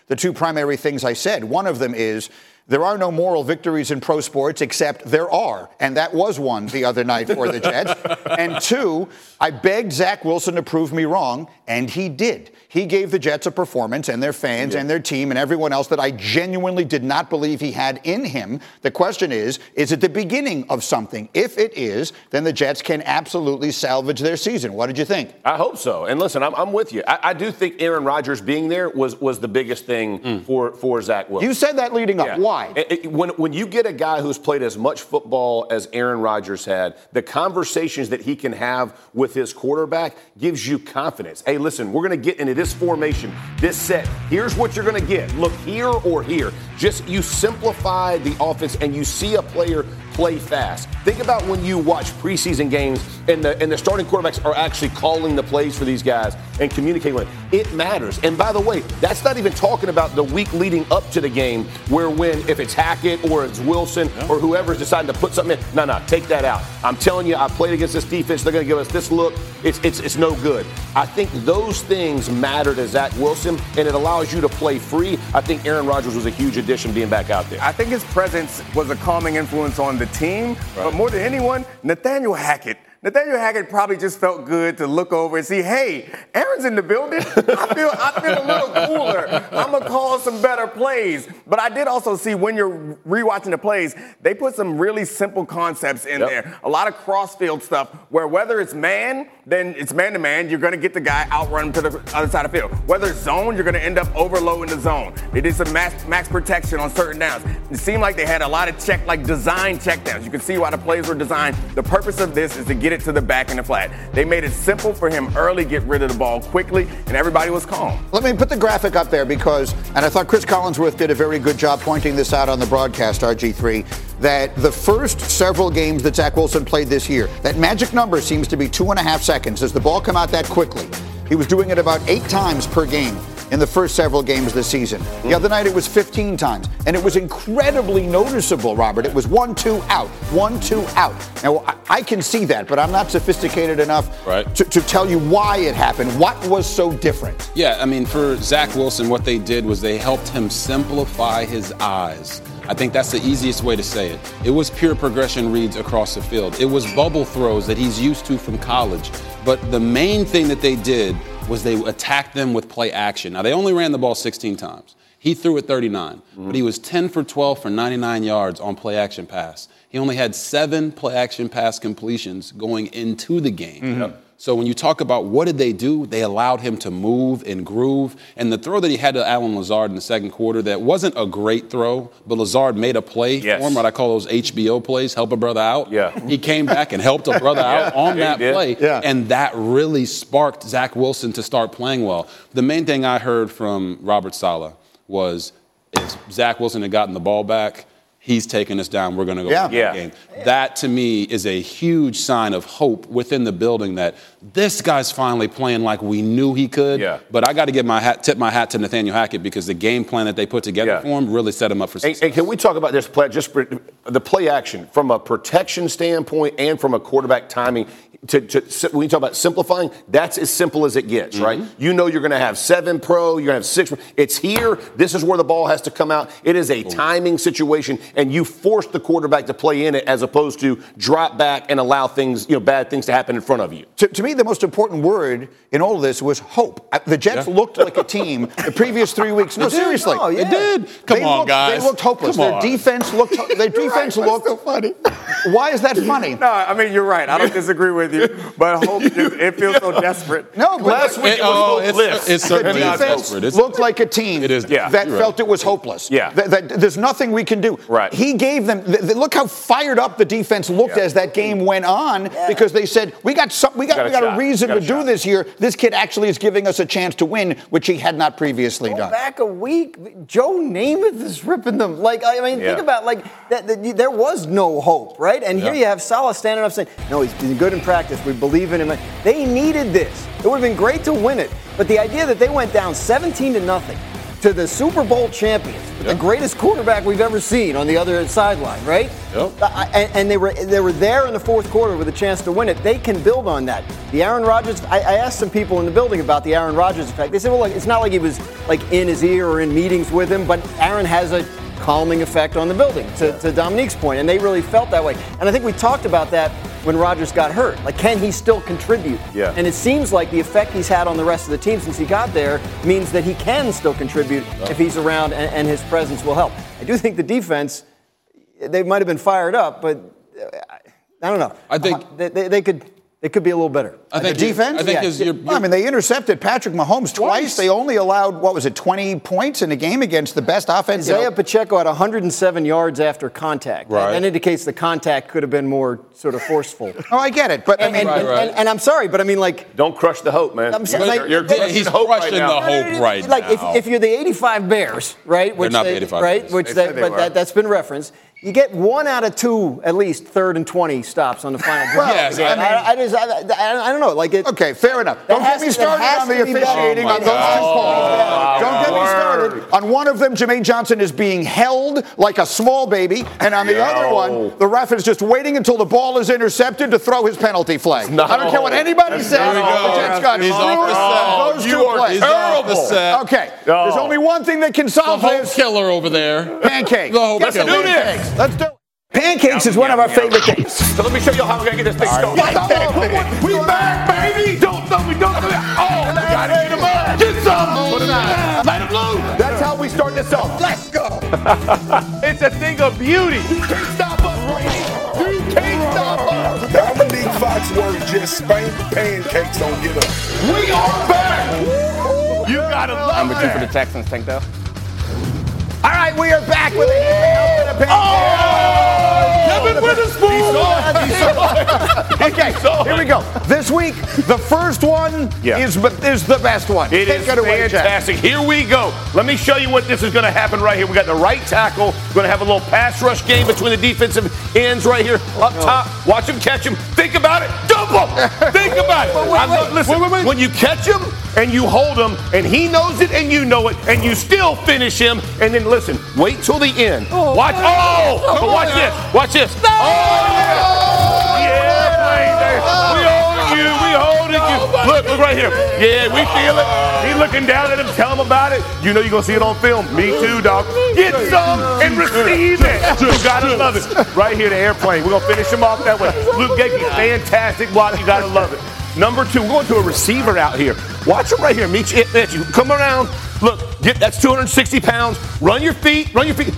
the two primary things I said. One of them is there are no moral victories in pro sports, except there are. And that was one the other night for the Jets. And two, I begged Zach Wilson to prove me wrong, and he did. He gave the Jets a performance and their fans and their team and everyone else that I genuinely did not believe he had in him. The question is it the beginning of something? If it is, then the Jets can absolutely salvage their season. What did you think? I hope so. And listen, I'm with you. I do think Aaron Rodgers being there was the biggest thing for Zach Wilson. You said that leading up. Why? When you get a guy who's played as much football as Aaron Rodgers had, the conversations that he can have with his quarterback gives you confidence. Hey, listen, we're going to get into this formation, this set. Here's what you're going to get. Look here or here. Just you simplify the offense and you see a player play fast. Think about when you watch preseason games and the starting quarterbacks are actually calling the plays for these guys and communicating with them. It matters. And by the way, that's not even talking about the week leading up to the game where if it's Hackett or it's Wilson or whoever's deciding to put something in. No, take that out. I'm telling you, I played against this defense. They're going to give us this look. It's no good. I think those things matter to Zach Wilson, and it allows you to play free. I think Aaron Rodgers was a huge addition being back out there. I think his presence was a calming influence on the team, but more than anyone, Nathaniel Hackett probably just felt good to look over and see, hey, Aaron's in the building. I feel a little cooler. I'm going to call some better plays. But I did also see when you're rewatching the plays, they put some really simple concepts in there. A lot of cross-field stuff where whether it's man, then it's man-to-man. You're going to get the guy outrun to the other side of the field. Whether it's zone, you're going to end up overloading the zone. They did some max protection on certain downs. It seemed like they had a lot of design checkdowns. You can see why the plays were designed. The purpose of this is to get it to the back and the flat. They made it simple for him early, get rid of the ball quickly, and everybody was calm. Let me put the graphic up there and I thought Chris Collinsworth did a very good job pointing this out on the broadcast, RG3, that the first several games that Zach Wilson played this year, that magic number seems to be 2.5 seconds. Does the ball come out that quickly? He was doing it about 8 times per game in the first several games this season. The other night it was 15 times, and it was incredibly noticeable, Robert. It was 1-2 out, 1-2 out. Now, I can see that, but I'm not sophisticated enough to tell you why it happened. What was so different? Yeah, I mean, for Zach Wilson, what they did was they helped him simplify his eyes. I think that's the easiest way to say it. It was pure progression reads across the field. It was bubble throws that he's used to from college. But the main thing that they did was they attacked them with play action. Now, they only ran the ball 16 times. He threw it 39, but he was 10 for 12 for 99 yards on play action pass. He only had 7 play action pass completions going into the game. So when you talk about what did they do, they allowed him to move and groove. And the throw that he had to Allen Lazard in the second quarter, that wasn't a great throw, but Lazard made a play for him, what I call those HBO plays, help a brother out. He came back and helped a brother out on that play. And that really sparked Zach Wilson to start playing well. The main thing I heard from Robert Saleh was if Zach Wilson had gotten the ball back, he's taking us down. We're going to go win the game. That, to me, is a huge sign of hope within the building that this guy's finally playing like we knew he could. But I got to tip my hat to Nathaniel Hackett because the game plan that they put together for him really set him up for success. And can we talk about this play, just the play action from a protection standpoint and from a quarterback timing? When you talk about simplifying, that's as simple as it gets, right? You know you're going to have 7 pro, you're going to have 6 pro. It's here. This is where the ball has to come out. It is a timing situation, and you force the quarterback to play in it as opposed to drop back and allow things, bad things to happen in front of you. To me, the most important word in all of this was hope. The Jets looked like a team the previous 3 weeks. No, seriously. It did. Come on, guys. They looked hopeless. Their defense looked so funny. Why is that funny? No, I mean, you're right. I don't disagree with you, but hope it feels so desperate. No, but last week it was hopeless. It's certainly not desperate. It looked like a team that felt it was hopeless. That there's nothing we can do. He gave them. Look how fired up the defense looked as that game went on because they said we got a reason to do this here. This kid actually is giving us a chance to win, which he had not previously done. Back a week, Joe Namath is ripping them. Think about that. There was no hope, right? And here you have Saleh standing up saying, "No, he's been good in practice. We believe in him." They needed this. It would have been great to win it, but the idea that they went down 17-0 to the Super Bowl champions, the greatest quarterback we've ever seen on the other sideline, right? Yep. And they were there in the fourth quarter with a chance to win it. They can build on that. The Aaron Rodgers, I asked some people in the building about the Aaron Rodgers effect. They said, well, look, it's not like he was like in his ear or in meetings with him, but Aaron has a calming effect on the building, to Dominique's point, and they really felt that way. And I think we talked about that when Rodgers got hurt. Like, can he still contribute? Yeah. And it seems like the effect he's had on the rest of the team since he got there means that he can still contribute if he's around, and his presence will help. I do think the defense, they might have been fired up, but I don't know. I think they could be a little better. I think defense? I mean, they intercepted Patrick Mahomes twice. They only allowed, 20 points in a game against the best offense. Isaiah Pacheco had 107 yards after contact. Right. That indicates the contact could have been more sort of forceful. Oh, I get it. But and I'm sorry, but I mean, like, don't crush the hope, man. I'm sorry, You're he's crushing the hope right now. Like, if you're the 85 Bears, right? They're not the 85 right? Bears. That's been referenced. You get 1 out of 2, at least, 3rd and 20 stops on the final drive. Yes, I don't know. Like, okay, fair enough. Don't get me started on the officiating on those 2 calls. Don't get me started. On one of them, Jermaine Johnson is being held like a small baby, and on the other one, the ref is just waiting until the ball is intercepted to throw his penalty flag. I don't care what anybody says. The Jets got He's off the set. those 2 plays. He's off the set. Okay, there's only one thing that can solve The hope this. killer over there. Pancakes. The hope Let's killer. do this. Let's do it. Pancakes is one of our favorite things. So let me show you how we're going to get this thing started. We back, baby! Don't. Oh, we got to get him up. Get some. Let him loose. That's how we start this off. Let's go. It's a thing of beauty. You can't stop us, Brady. You can't stop us. Dominique Foxworth just spanked pancakes on Get Up. We are back. You got to love Number 2 that. for the Texans, Tank Dell. All right, we are back with a Kevin Witherspoon! Okay, here we go. This week, the first one is the best one. It is fantastic. Here we go. Let me show you what this is going to happen right here. We got the right tackle. We're going to have a little pass rush game between the defensive ends right here. Up top. Watch him catch him. Think about it. Dump him. Think about it. Listen, when you catch him and you hold him and he knows it and you know it and you still finish him and then listen, wait till the end. Watch. Watch this. Watch this. We holding you. Look right here. Yeah, we feel it. He's looking down at him. Tell him about it. You know you're going to see it on film. Me too, dog. Get some and receive it. You got to love it. Right here, the airplane. We're going to finish him off that way. Luke Gehke, fantastic block. You got to love it. Number 2, we're going to a receiver out here. Watch him right here. Meet you. Come around. Look, that's 260 pounds. Run your feet. Finish him.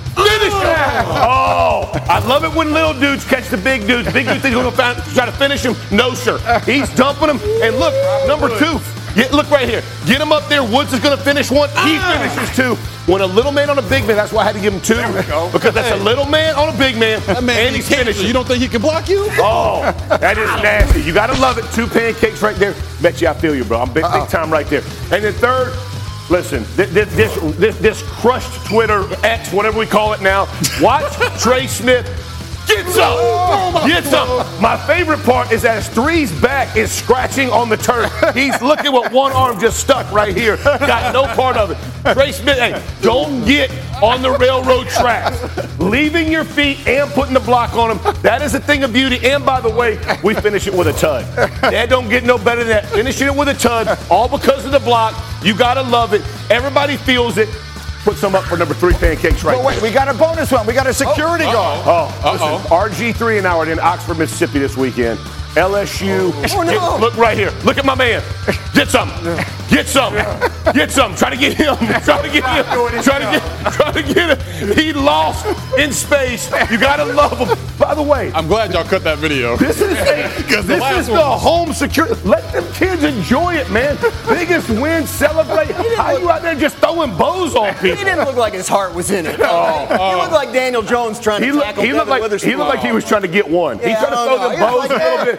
Oh, I love it when little dudes catch the big dudes. Big dudes think they're going to try to finish him. No, sir. He's dumping him. And look, number 2. Look right here. Get him up there. Woods is going to finish 1. He finishes 2. When a little man on a big man, that's why I had to give him 2. Because that's a little man on a big man. And he's finishing. You don't think he can block you? Oh, that is nasty. You got to love it. 2 pancakes right there. Bet you I feel you, bro. I'm big time right there. And then third, listen, this crushed Twitter, X, whatever we call it now. Watch Trey Smith. Get some! Get some! My favorite part is that his 3's back is scratching on the turf. He's looking with one arm just stuck right here. Got no part of it. Trey Smith, hey, don't get on the railroad tracks. Leaving your feet and putting the block on him, that is a thing of beauty. And by the way, we finish it with a tud. That don't get no better than that. Finishing it with a tud, all because of the block. You gotta love it. Everybody feels it. Put some up for number 3 pancakes right wait, we got a bonus one. We got a security guard. Listen, RG3 and I are in Oxford, Mississippi this weekend. LSU. Look right here. Look at my man. Get some. Get some. Get some. Try to get him. Try to get him. Try to get him. He lost in space. You got to love him. By the way, I'm glad y'all cut that video. This is the home security. Let them kids enjoy it, man. Biggest win, celebrate. How you out there just throwing bows on people? He didn't look like his heart was in it. He looked like Daniel Jones trying to tackle Devin Witherspoon. He looked like he was trying to get one. He tried to throw the bows a little bit.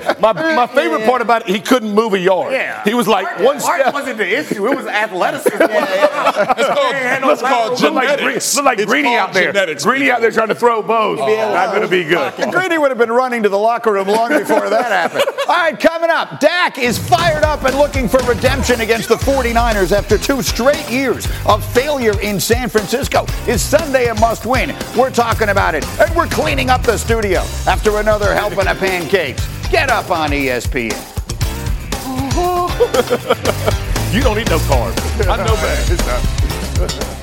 My favorite part about it, he couldn't move a yard. Yeah. He was like one Art step. wasn't the issue. It was athleticism. Let's call genetics. Look like Greeny out there. Greeny out there trying to throw bows. Not going to be good. Greeny would have been running to the locker room long before that happened. All right, coming up, Dak is fired up and looking for redemption against the 49ers after 2 straight years of failure in San Francisco. Is Sunday a must-win? We're talking about it, and we're cleaning up the studio after another helping of pancakes. Get up on ESPN. You don't eat no carbs. I know that.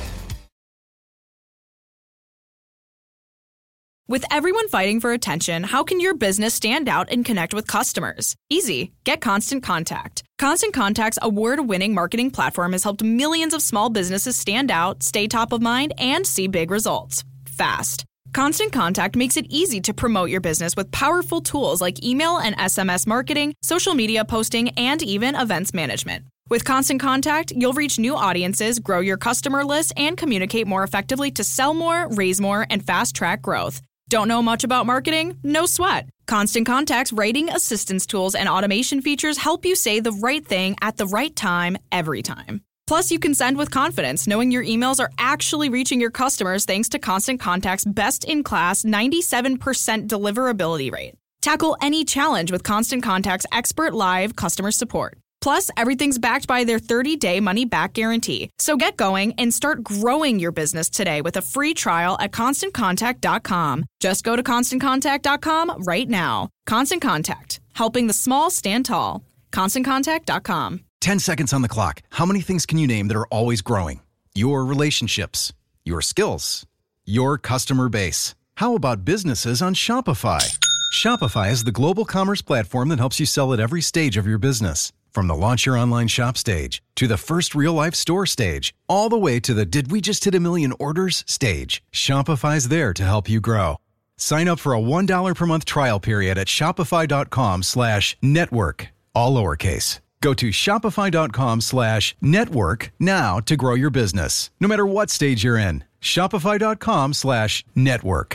With everyone fighting for attention, how can your business stand out and connect with customers? Easy. Get Constant Contact. Constant Contact's award-winning marketing platform has helped millions of small businesses stand out, stay top of mind, and see big results fast. Constant Contact makes it easy to promote your business with powerful tools like email and SMS marketing, social media posting, and even events management. With Constant Contact, you'll reach new audiences, grow your customer list, and communicate more effectively to sell more, raise more, and fast-track growth. Don't know much about marketing? No sweat. Constant Contact's writing assistance tools and automation features help you say the right thing at the right time, every time. Plus, you can send with confidence, knowing your emails are actually reaching your customers thanks to Constant Contact's best-in-class 97% deliverability rate. Tackle any challenge with Constant Contact's expert live customer support. Plus, everything's backed by their 30-day money-back guarantee. So get going and start growing your business today with a free trial at ConstantContact.com. Just go to ConstantContact.com right now. Constant Contact, helping the small stand tall. ConstantContact.com. 10 seconds on the clock. How many things can you name that are always growing? Your relationships, your skills, your customer base. How about businesses on Shopify? Shopify is the global commerce platform that helps you sell at every stage of your business. From the launch your online shop stage, to the first real-life store stage, all the way to the did we just hit 1 million orders stage, Shopify's there to help you grow. Sign up for a $1 per month trial period at shopify.com/network, all lowercase. Go to shopify.com/network now to grow your business, no matter what stage you're in. Shopify.com/network.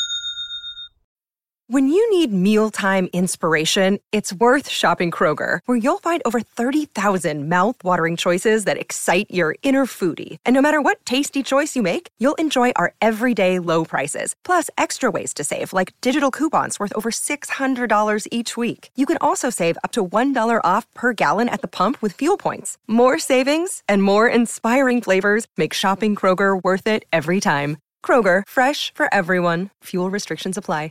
When you need mealtime inspiration, it's worth shopping Kroger, where you'll find over 30,000 mouth-watering choices that excite your inner foodie. And no matter what tasty choice you make, you'll enjoy our everyday low prices, plus extra ways to save, like digital coupons worth over $600 each week. You can also save up to $1 off per gallon at the pump with fuel points. More savings and more inspiring flavors make shopping Kroger worth it every time. Kroger, fresh for everyone. Fuel restrictions apply.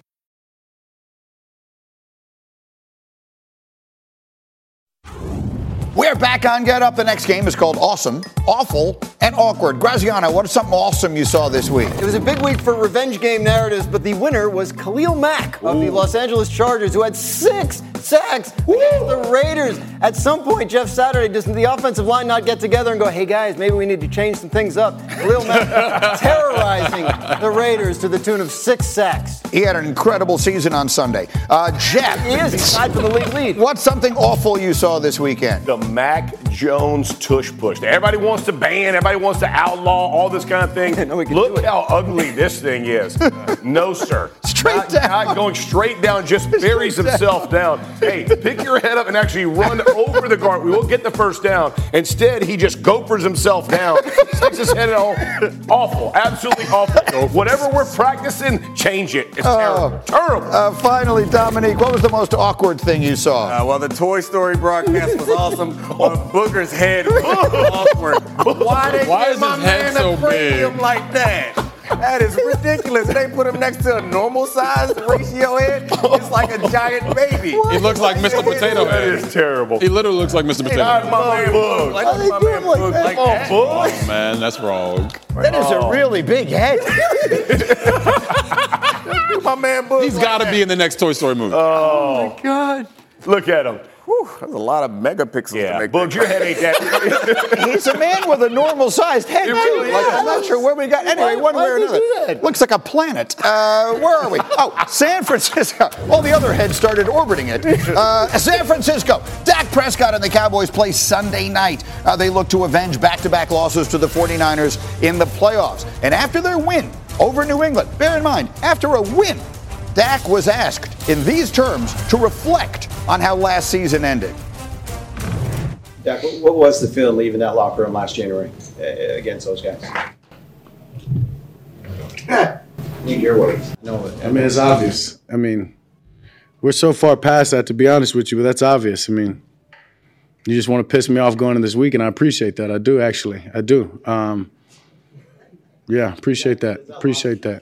We're back on Get Up. The next game is called Awesome, Awful, and Awkward. Graziano, what is something awesome you saw this week? It was a big week for revenge game narratives, but the winner was Khalil Mack of the Los Angeles Chargers, who had 6 sacks against the Raiders. At some point, Jeff Saturday, does the offensive line not get together and go, hey, guys, maybe we need to change some things up? Khalil Mack terrorizing the Raiders to the tune of 6 sacks. He had an incredible season on Sunday. Jeff. He is. He's tied for the league lead. What's something awful you saw this weekend? The Mac Jones tush push. Everybody wants to ban, everybody wants to outlaw all this kind of thing. Look how ugly this thing is. No, sir. Straight down. Not going straight down, just buries himself down. Hey, pick your head up and actually run over the guard. We will get the first down. Instead, he just gophers himself down, sticks his head in a hole. Awful. Absolutely awful. Whatever we're practicing, change it. It's terrible. Terrible. Finally, Dominique, what was the most awkward thing you saw? Well, the Toy Story broadcast was awesome. Booger's head was awkward. Why they give my man a premium like that? That is ridiculous. They put him next to a normal size ratio head. It's like a giant baby. He looks like Mr. Potato Head. That is terrible. He literally looks like Mr. Potato Head. My man Boog. Like my man Boog like that. Oh, man, that's wrong. That is a really big head. My man Boog. He's got to be in the next Toy Story movie. Oh, my God. Look at him. Whew, that's a lot of megapixels to make. Boogs, your head ain't that. He's a man with a normal-sized head. Really is. I'm not sure where we got. Anyway, one way or another. Looks like a planet. Where are we? Oh, San Francisco. All the other heads started orbiting it. San Francisco. Dak Prescott and the Cowboys play Sunday night. They look to avenge back-to-back losses to the 49ers in the playoffs. And after their win over New England, bear in mind, after a win, Dak was asked in these terms to reflect on how last season ended. Dak, what was the feeling leaving that locker room last January against those guys? Need your words. No, I mean, it's obvious. I mean, we're so far past that, to be honest with you, but that's obvious. I mean, you just want to piss me off going into this week, and I appreciate that. I do, actually. I do. Yeah, appreciate that. Appreciate that.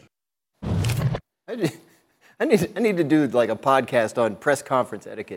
I need to do like a podcast on press conference etiquette.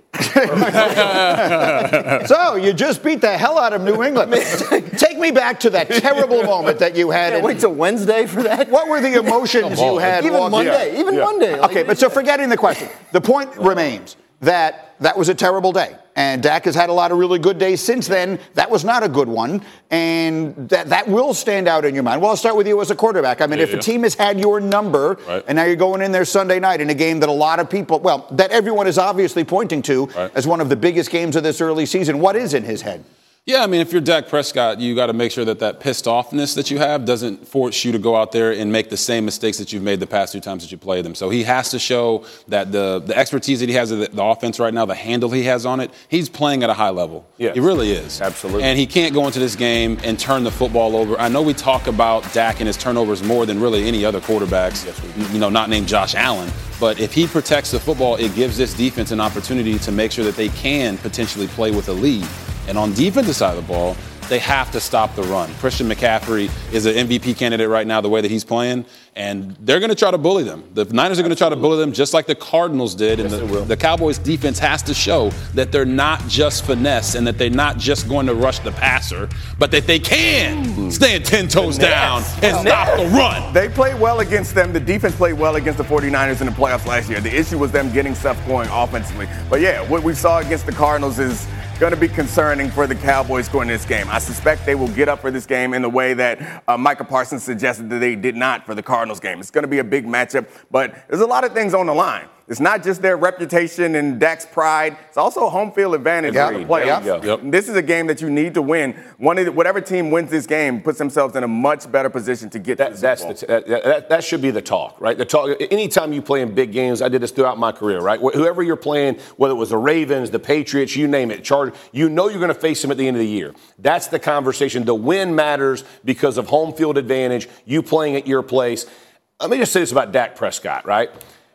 So you just beat the hell out of New England. Take me back to that terrible moment that you had. Wait till Wednesday for that? What were the emotions you had? Even Monday. Even Monday. Okay, but so forgetting the question, the point remains that was a terrible day. And Dak has had a lot of really good days since then. That was not a good one. And that will stand out in your mind. Well, I'll start with you as a quarterback. I mean, if a team has had your number, and now you're going in there Sunday night in a game that a lot of people, well, that everyone is obviously pointing to as one of the biggest games of this early season, what is in his head? Yeah, I mean, if you're Dak Prescott, you got to make sure that pissed offness that you have doesn't force you to go out there and make the same mistakes that you've made the past 2 times that you played them. So he has to show that the expertise that he has of the offense right now, the handle he has on it, he's playing at a high level. Yeah, he really is. Absolutely. And he can't go into this game and turn the football over. I know we talk about Dak and his turnovers more than really any other quarterbacks, not named Josh Allen. But if he protects the football, it gives this defense an opportunity to make sure that they can potentially play with a lead. And on defensive side of the ball, they have to stop the run. Christian McCaffrey is an MVP candidate right now, the way that he's playing, and they're going to try to bully them. The Niners are going to try to bully them just like the Cardinals did, and the Cowboys defense has to show that they're not just finesse and that they're not just going to rush the passer, but that they can stand 10 toes down and stop the run. They played well against them. The defense played well against the 49ers in the playoffs last year. The issue was them getting stuff going offensively. But yeah, what we saw against the Cardinals is going to be concerning for the Cowboys going into this game. I suspect they will get up for this game in the way that Micah Parsons suggested that they did not for the Cardinals game. It's going to be a big matchup, but there's a lot of things on the line. It's not just their reputation and Dak's pride. It's also a home field advantage for the playoffs. This is a game that you need to win. Whatever team wins this game puts themselves in a much better position to get to the Super Bowl. That should be the talk, right? The talk. Anytime you play in big games, I did this throughout my career, right? Whoever you're playing, whether it was the Ravens, the Patriots, you name it, Chargers, you know you're going to face them at the end of the year. That's the conversation. The win matters because of home field advantage, you playing at your place. Let me just say this about Dak Prescott, right?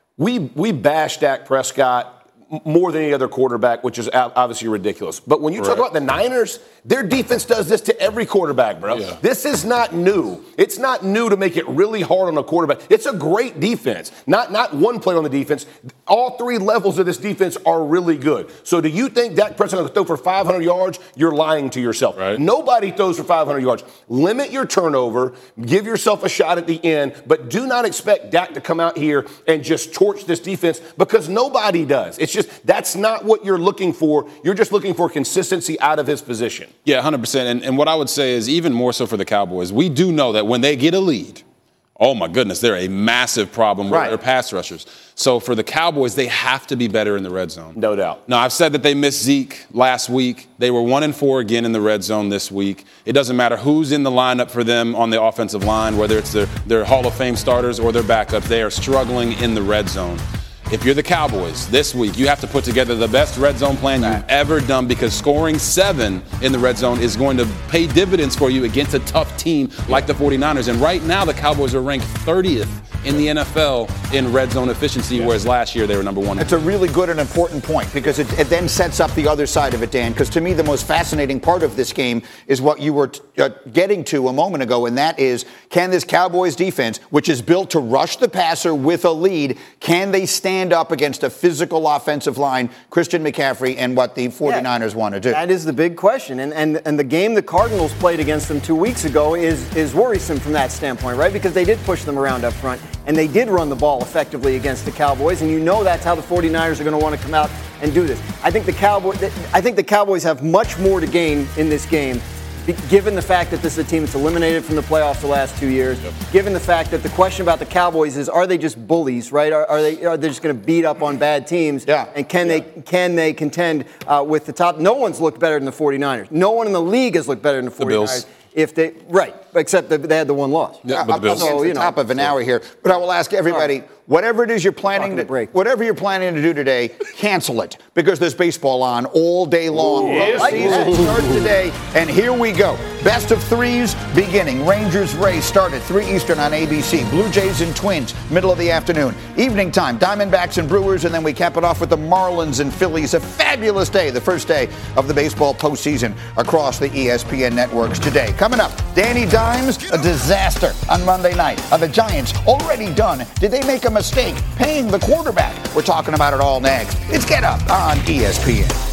We bash Dak Prescott more than any other quarterback, which is obviously ridiculous. But when you talk about the Niners, their defense does this to every quarterback, bro. Yeah. This is not new. It's not new to make it really hard on a quarterback. It's a great defense. Not one player on the defense. All 3 levels of this defense are really good. So do you think Dak Prescott will throw for 500 yards? You're lying to yourself. Right. Nobody throws for 500 yards. Limit your turnover. Give yourself a shot at the end. But do not expect Dak to come out here and just torch this defense because nobody does. It's just that's not what you're looking for. You're just looking for consistency out of his position. Yeah, 100%. And what I would say is even more so for the Cowboys, we do know that when they get a lead, oh my goodness, they're a massive problem with their pass rushers. So for the Cowboys, they have to be better in the red zone. No doubt. Now, I've said that they missed Zeke last week. They were 1-4 again in the red zone this week. It doesn't matter who's in the lineup for them on the offensive line, whether it's their Hall of Fame starters or their backups. They are struggling in the red zone. If you're the Cowboys this week, you have to put together the best red zone plan you've ever done because scoring 7 in the red zone is going to pay dividends for you against a tough team like the 49ers. And right now, the Cowboys are ranked 30th in the NFL in red zone efficiency, whereas last year they were number 1. It's a really good and important point because it then sets up the other side of it, Dan, because to me the most fascinating part of this game is what you were getting to a moment ago, and that is, can this Cowboys defense, which is built to rush the passer with a lead, can they stand up against a physical offensive line, Christian McCaffrey, and what the 49ers want to do? That is the big question. And the game the Cardinals played against them 2 weeks ago is worrisome from that standpoint, right? Because they did push them around up front, and they did run the ball effectively against the Cowboys, and you know that's how the 49ers are going to want to come out and do this. I think the Cowboys have much more to gain in this game, given the fact that this is a team that's eliminated from the playoffs the last 2 years, given the fact that the question about the Cowboys is, are they just bullies, right? Are they just going to beat up on bad teams? Yeah. And can they contend with the top? No one's looked better than the 49ers. No one in the league has looked better than the 49ers. Bills. Right. except that they had the one loss. Yeah, but the Bills. So, top of an hour here, but I will ask everybody, whatever it is you're planning to do today, cancel it because there's baseball on all day long. Season starts today, and here we go. Best of threes beginning. Rangers Rays start at 3 Eastern on ABC. Blue Jays and Twins, middle of the afternoon. Evening time, Diamondbacks and Brewers, and then we cap it off with the Marlins and Phillies. A fabulous day, the first day of the baseball postseason across the ESPN networks today. Coming up, Danny Dimes, a disaster on Monday night. Are the Giants already done? Did they make a mistake paying the quarterback? We're talking about it all next. It's Get Up on ESPN.